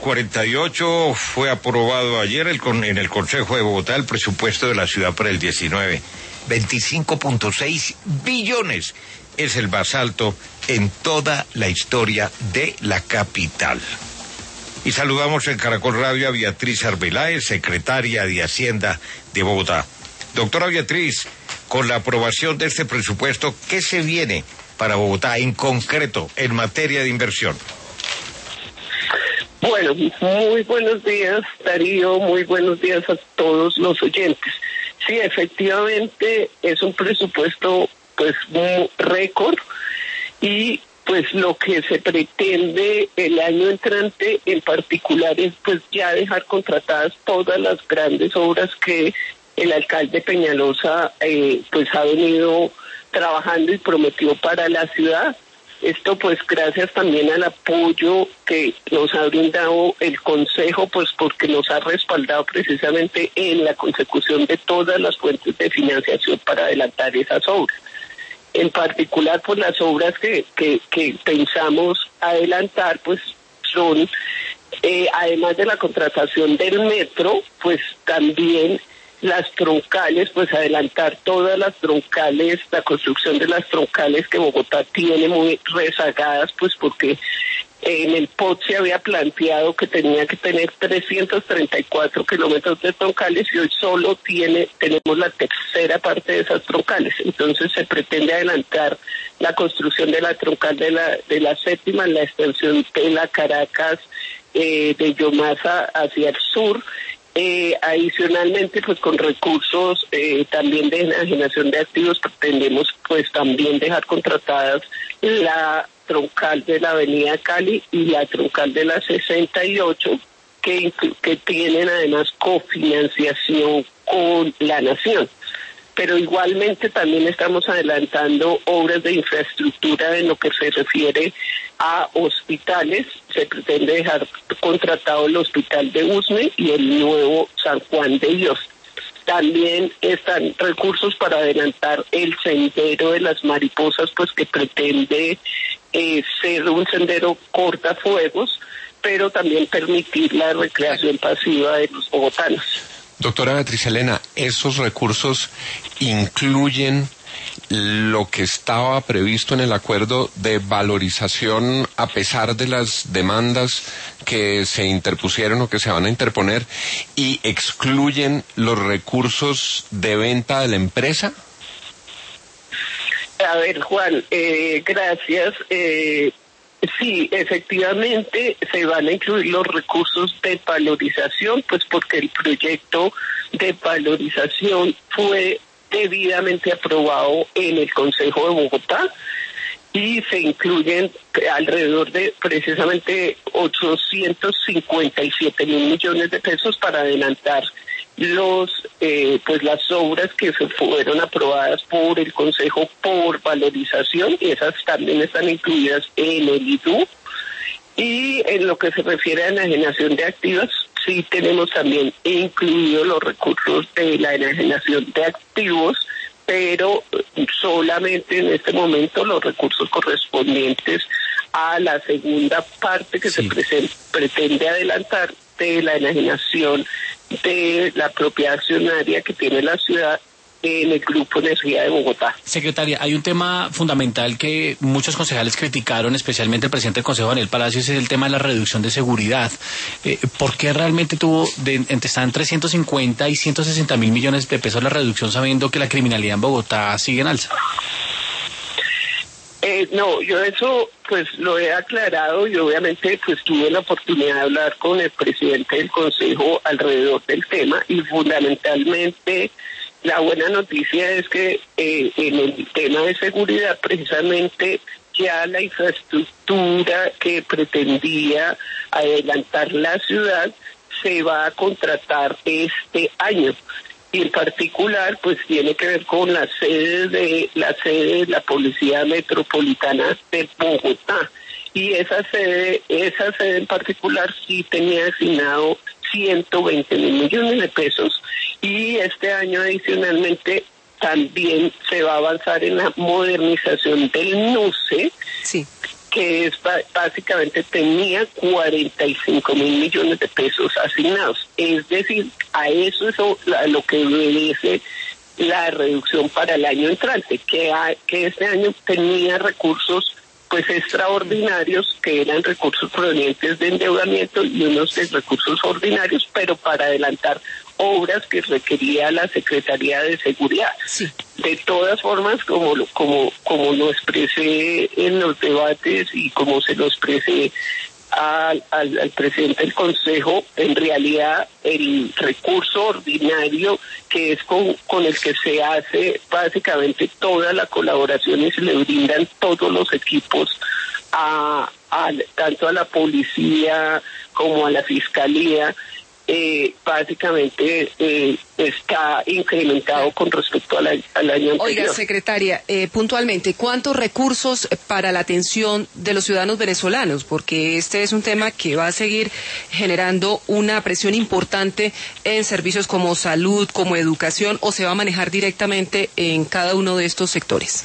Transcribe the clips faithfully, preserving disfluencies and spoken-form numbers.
cuarenta y ocho fue aprobado ayer el con, en el Consejo de Bogotá el presupuesto de la ciudad para el diecinueve. veinticinco punto seis billones es el más alto en toda la historia de la capital. Y saludamos en Caracol Radio a Beatriz Arbeláez, secretaria de Hacienda de Bogotá. Doctora Beatriz, con la aprobación de este presupuesto, ¿qué se viene para Bogotá en concreto en materia de inversión? Bueno, muy buenos días, Darío, muy buenos días a todos los oyentes. Sí, efectivamente es un presupuesto pues un récord y pues lo que se pretende el año entrante en particular es pues ya dejar contratadas todas las grandes obras que el alcalde Peñalosa eh, pues ha venido trabajando y prometió para la ciudad. Esto pues gracias también al apoyo que nos ha brindado el Consejo, pues porque nos ha respaldado precisamente en la consecución de todas las fuentes de financiación para adelantar esas obras. En particular, pues las obras que, que, que pensamos adelantar, pues son, eh, además de la contratación del metro, pues también las troncales, pues adelantar todas las troncales, la construcción de las troncales que Bogotá tiene muy rezagadas, pues porque en el P O T se había planteado que tenía que tener trescientos treinta y cuatro kilómetros de troncales y hoy solo tiene, tenemos la tercera parte de esas troncales. Entonces se pretende adelantar la construcción de la troncal de la, de la séptima, la extensión de la Caracas, eh, de Yomasa hacia el sur. Eh, adicionalmente, pues con recursos eh, también de enajenación de activos, pretendemos pues también dejar contratadas la troncal de la avenida Cali y la troncal de la sesenta y ocho, que, que tienen además cofinanciación con la nación. Pero igualmente también estamos adelantando obras de infraestructura en lo que se refiere a hospitales. Se pretende dejar contratado el hospital de Usme y el nuevo San Juan de Dios. También están recursos para adelantar el sendero de las mariposas, pues que pretende eh, ser un sendero cortafuegos, pero también permitir la recreación pasiva de los bogotanos. Doctora Beatriz Elena, ¿esos recursos incluyen lo que estaba previsto en el acuerdo de valorización a pesar de las demandas que se interpusieron o que se van a interponer y excluyen los recursos de venta de la empresa? A ver, Juan, eh, gracias. Eh, Sí, efectivamente se van a incluir los recursos de valorización, pues porque el proyecto de valorización fue debidamente aprobado en el Consejo de Bogotá y se incluyen alrededor de precisamente ochocientos cincuenta y siete mil millones de pesos para adelantar los eh, pues las obras que se fueron aprobadas por el Consejo por valorización, y esas también están incluidas en el I D U. Y en lo que se refiere a enajenación de activos, sí tenemos también incluidos los recursos de la enajenación de activos, pero solamente en este momento los recursos correspondientes a la segunda parte que sí. se presen- pretende adelantar de la enajenación de la propiedad accionaria que tiene la ciudad en el Grupo Energía de Bogotá. Secretaria, hay un tema fundamental que muchos concejales criticaron, especialmente el presidente del Consejo, Daniel Palacios, es el tema de la reducción de seguridad. Eh, ¿Por qué realmente tuvo, de, entre, está en trescientos cincuenta y ciento sesenta mil millones de pesos la reducción, sabiendo que la criminalidad en Bogotá sigue en alza? Eh, no, yo eso pues lo he aclarado y obviamente pues tuve la oportunidad de hablar con el presidente del Consejo alrededor del tema y fundamentalmente la buena noticia es que eh, en el tema de seguridad precisamente ya la infraestructura que pretendía adelantar la ciudad se va a contratar este año. Y en particular, pues tiene que ver con la sede de la sede de la Policía Metropolitana de Bogotá. Y esa sede, esa sede en particular sí tenía asignado ciento veinte mil millones de pesos. Y este año adicionalmente también se va a avanzar en la modernización del N U C E. Sí. que es básicamente tenía cuarenta y cinco mil millones de pesos asignados. Es decir, a eso es a lo que obedece la reducción para el año entrante, que, a, que este año tenía recursos pues extraordinarios, que eran recursos provenientes de endeudamiento y unos de recursos ordinarios, pero para adelantar obras que requería la Secretaría de Seguridad. Sí. De todas formas, como lo, como, como lo expresé en los debates y como se lo expresé al, al, al presidente del Consejo, en realidad el recurso ordinario, que es con, con el que se hace básicamente toda la colaboración y se le brindan todos los equipos a, a tanto a la policía como a la fiscalía, Eh, básicamente eh, está incrementado con respecto al, al año anterior. Oiga, secretaria, eh, puntualmente, ¿cuántos recursos para la atención de los ciudadanos venezolanos? Porque este es un tema que va a seguir generando una presión importante en servicios como salud, como educación, o se va a manejar directamente en cada uno de estos sectores.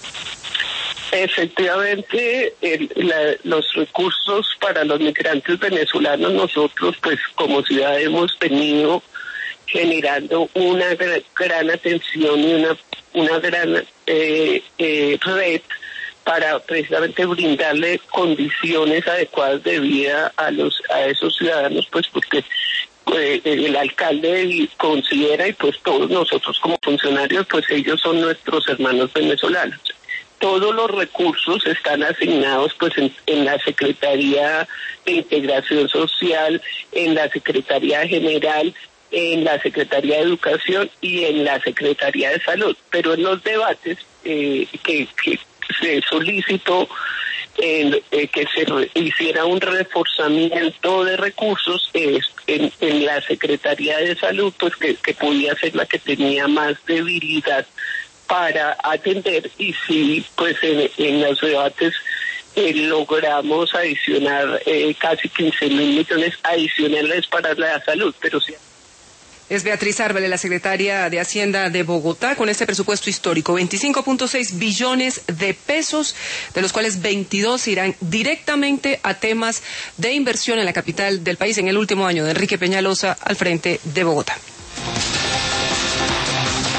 Efectivamente, el, la, los recursos para los migrantes venezolanos, nosotros pues como ciudad hemos venido generando una gran, gran atención y una, una gran eh, eh, red para precisamente brindarle condiciones adecuadas de vida a los a esos ciudadanos, pues porque eh, el alcalde considera, y pues todos nosotros como funcionarios, pues ellos son nuestros hermanos venezolanos. Todos los recursos están asignados pues en, en la Secretaría de Integración Social, en la Secretaría General, en la Secretaría de Educación y en la Secretaría de Salud. Pero en los debates eh, que, que se solicitó eh, eh, que se re, hiciera un reforzamiento de recursos eh, en, en la Secretaría de Salud, pues que, que podía ser la que tenía más debilidad para atender, y sí, pues en, en los debates eh, logramos adicionar eh, casi quince mil millones adicionales para la salud, pero sí. Es Beatriz Árvale, la secretaria de Hacienda de Bogotá, con este presupuesto histórico, veinticinco punto seis billones de pesos, de los cuales veintidós irán directamente a temas de inversión en la capital del país en el último año de Enrique Peñalosa al frente de Bogotá.